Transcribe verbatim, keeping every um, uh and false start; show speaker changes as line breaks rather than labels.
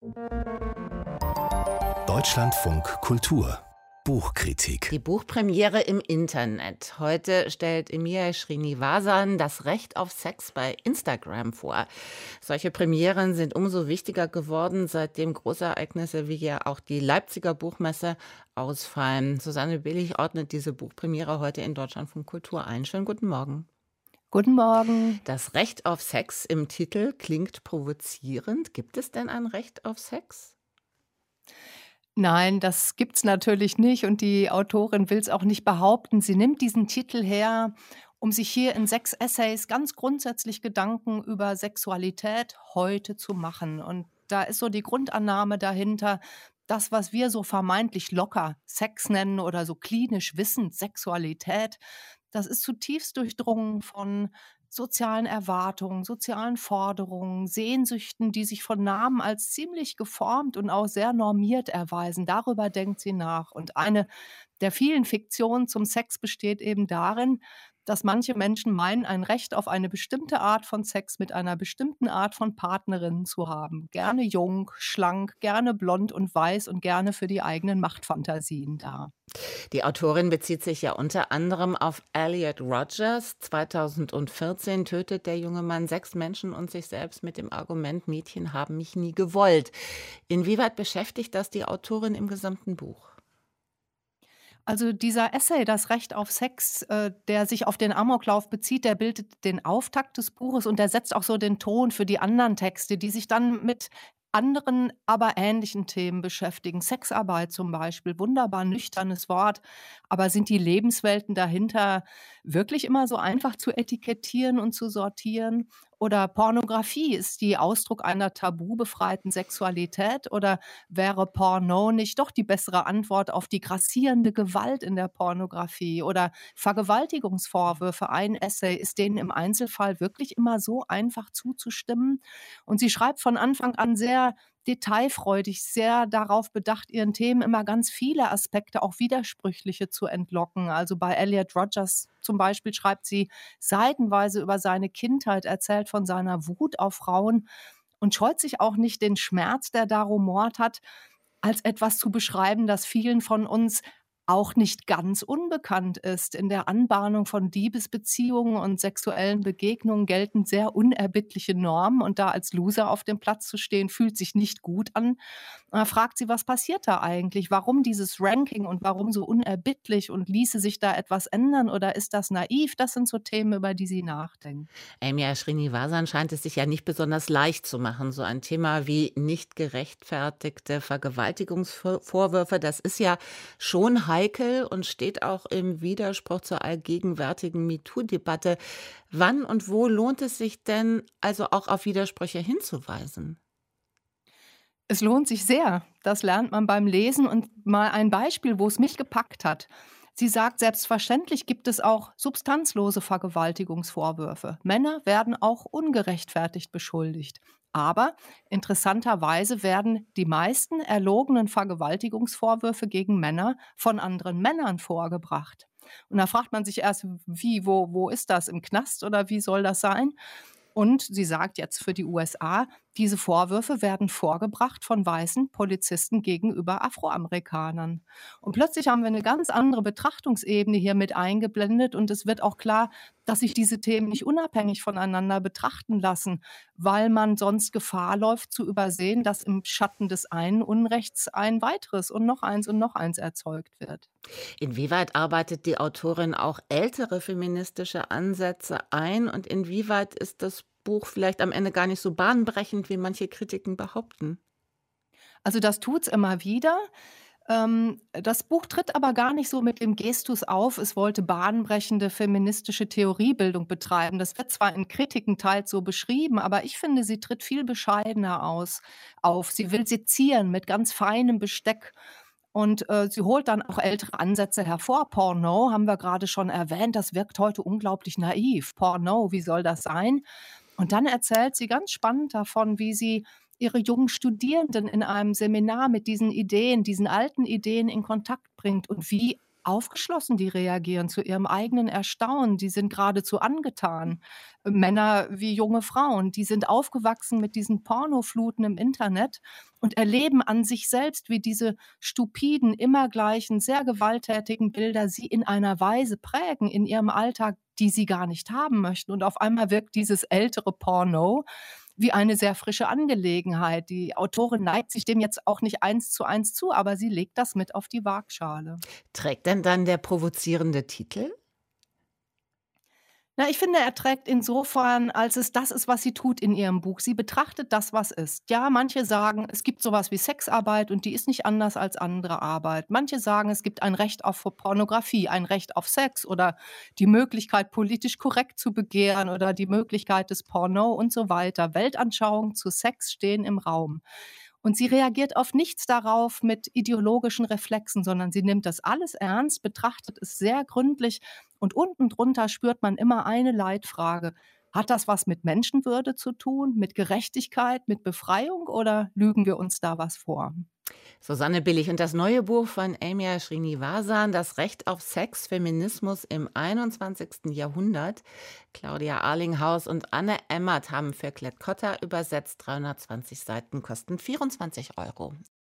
Deutschlandfunk Kultur Buchkritik.
Die Buchpremiere im Internet. Heute stellt Emiya Srinivasan das Recht auf Sex bei Instagram vor. Solche Premieren sind umso wichtiger geworden, seitdem Großereignisse wie ja auch die Leipziger Buchmesse ausfallen. Susanne Billig ordnet diese Buchpremiere heute in Deutschlandfunk Kultur ein. Schönen guten Morgen.
Guten Morgen.
Das Recht auf Sex im Titel klingt provozierend. Gibt es denn ein Recht auf Sex?
Nein, das gibt's natürlich nicht und die Autorin will es auch nicht behaupten. Sie nimmt diesen Titel her, um sich hier in sechs Essays ganz grundsätzlich Gedanken über Sexualität heute zu machen. Und da ist so die Grundannahme dahinter, das, was wir so vermeintlich locker Sex nennen oder so klinisch wissend Sexualität, das ist zutiefst durchdrungen von sozialen Erwartungen, sozialen Forderungen, Sehnsüchten, die sich von Namen als ziemlich geformt und auch sehr normiert erweisen. Darüber denkt sie nach. Und eine der vielen Fiktionen zum Sex besteht eben darin, dass manche Menschen meinen, ein Recht auf eine bestimmte Art von Sex mit einer bestimmten Art von Partnerinnen zu haben. Gerne jung, schlank, gerne blond und weiß und gerne für die eigenen Machtfantasien da.
Die Autorin bezieht sich ja unter anderem auf Elliot Rogers. zweitausendvierzehn tötet der junge Mann sechs Menschen und sich selbst mit dem Argument, Mädchen haben mich nie gewollt. Inwieweit beschäftigt das die Autorin im gesamten Buch?
Also dieser Essay, das Recht auf Sex, äh, der sich auf den Amoklauf bezieht, der bildet den Auftakt des Buches und der setzt auch so den Ton für die anderen Texte, die sich dann mit anderen, aber ähnlichen Themen beschäftigen. Sexarbeit zum Beispiel, wunderbar nüchternes Wort. Aber sind die Lebenswelten dahinter wirklich immer so einfach zu etikettieren und zu sortieren? Oder Pornografie, ist die Ausdruck einer tabubefreiten Sexualität? Oder wäre Porno nicht doch die bessere Antwort auf die grassierende Gewalt in der Pornografie? Oder Vergewaltigungsvorwürfe, ein Essay, ist denen im Einzelfall wirklich immer so einfach zuzustimmen? Und sie schreibt von Anfang an sehr detailfreudig, sehr darauf bedacht, ihren Themen immer ganz viele Aspekte, auch widersprüchliche, zu entlocken. Also bei Elliot Rogers zum Beispiel schreibt sie seitenweise über seine Kindheit, erzählt von seiner Wut auf Frauen und scheut sich auch nicht, den Schmerz, der da rumort hat, als etwas zu beschreiben, das vielen von uns auch nicht ganz unbekannt ist. In der Anbahnung von Liebesbeziehungen und sexuellen Begegnungen gelten sehr unerbittliche Normen und da als Loser auf dem Platz zu stehen, fühlt sich nicht gut an. Da fragt sie, was passiert da eigentlich? Warum dieses Ranking und warum so unerbittlich und ließe sich da etwas ändern oder ist das naiv? Das sind so Themen, über die sie nachdenkt.
Emiya Srinivasan scheint es sich ja nicht besonders leicht zu machen. So ein Thema wie nicht gerechtfertigte Vergewaltigungsvorwürfe, das ist ja schon heikel und steht auch im Widerspruch zur allgegenwärtigen MeToo-Debatte. Wann und wo lohnt es sich denn, also auch auf Widersprüche hinzuweisen?
Es lohnt sich sehr. Das lernt man beim Lesen. Und mal ein Beispiel, wo es mich gepackt hat. Sie sagt, selbstverständlich gibt es auch substanzlose Vergewaltigungsvorwürfe. Männer werden auch ungerechtfertigt beschuldigt. Aber interessanterweise werden die meisten erlogenen Vergewaltigungsvorwürfe gegen Männer von anderen Männern vorgebracht. Und da fragt man sich erst, wie, wo, wo ist das, im Knast oder wie soll das sein? Und sie sagt jetzt für die U S A, diese Vorwürfe werden vorgebracht von weißen Polizisten gegenüber Afroamerikanern. Und plötzlich haben wir eine ganz andere Betrachtungsebene hier mit eingeblendet und es wird auch klar, dass sich diese Themen nicht unabhängig voneinander betrachten lassen, weil man sonst Gefahr läuft zu übersehen, dass im Schatten des einen Unrechts ein weiteres und noch eins und noch eins erzeugt wird.
Inwieweit arbeitet die Autorin auch ältere feministische Ansätze ein und inwieweit ist das Buch vielleicht am Ende gar nicht so bahnbrechend, wie manche Kritiken behaupten?
Also das tut's immer wieder. Ähm, das Buch tritt aber gar nicht so mit dem Gestus auf, es wollte bahnbrechende feministische Theoriebildung betreiben. Das wird zwar in Kritiken teils so beschrieben, aber ich finde, sie tritt viel bescheidener aus, auf. Sie will sezieren mit ganz feinem Besteck. Und äh, sie holt dann auch ältere Ansätze hervor. Porno haben wir gerade schon erwähnt, das wirkt heute unglaublich naiv. Porno, wie soll das sein? Und dann erzählt sie ganz spannend davon, wie sie ihre jungen Studierenden in einem Seminar mit diesen Ideen, diesen alten Ideen in Kontakt bringt und wie aufgeschlossen die reagieren, zu ihrem eigenen Erstaunen. Die sind geradezu angetan. Äh, Männer wie junge Frauen, die sind aufgewachsen mit diesen Pornofluten im Internet und erleben an sich selbst, wie diese stupiden, immer gleichen, sehr gewalttätigen Bilder sie in einer Weise prägen in ihrem Alltag, die sie gar nicht haben möchten. Und auf einmal wirkt dieses ältere Porno wie eine sehr frische Angelegenheit. Die Autorin neigt sich dem jetzt auch nicht eins zu eins zu, aber sie legt das mit auf die Waagschale.
Trägt denn dann der provozierende Titel?
Na, ich finde, er trägt insofern, als es das ist, was sie tut in ihrem Buch. Sie betrachtet das, was ist. Ja, manche sagen, es gibt sowas wie Sexarbeit und die ist nicht anders als andere Arbeit. Manche sagen, es gibt ein Recht auf Pornografie, ein Recht auf Sex oder die Möglichkeit, politisch korrekt zu begehren oder die Möglichkeit des Porno und so weiter. Weltanschauungen zu Sex stehen im Raum. Und sie reagiert auf nichts darauf mit ideologischen Reflexen, sondern sie nimmt das alles ernst, betrachtet es sehr gründlich und unten drunter spürt man immer eine Leitfrage. Hat das was mit Menschenwürde zu tun, mit Gerechtigkeit, mit Befreiung oder lügen wir uns da was vor?
Susanne Billig und das neue Buch von Amia Srinivasan, Das Recht auf Sex, Feminismus im einundzwanzigsten. Jahrhundert. Claudia Arlinghaus und Anne Emmert haben für Klett-Cotta übersetzt. dreihundertzwanzig Seiten kosten vierundzwanzig Euro.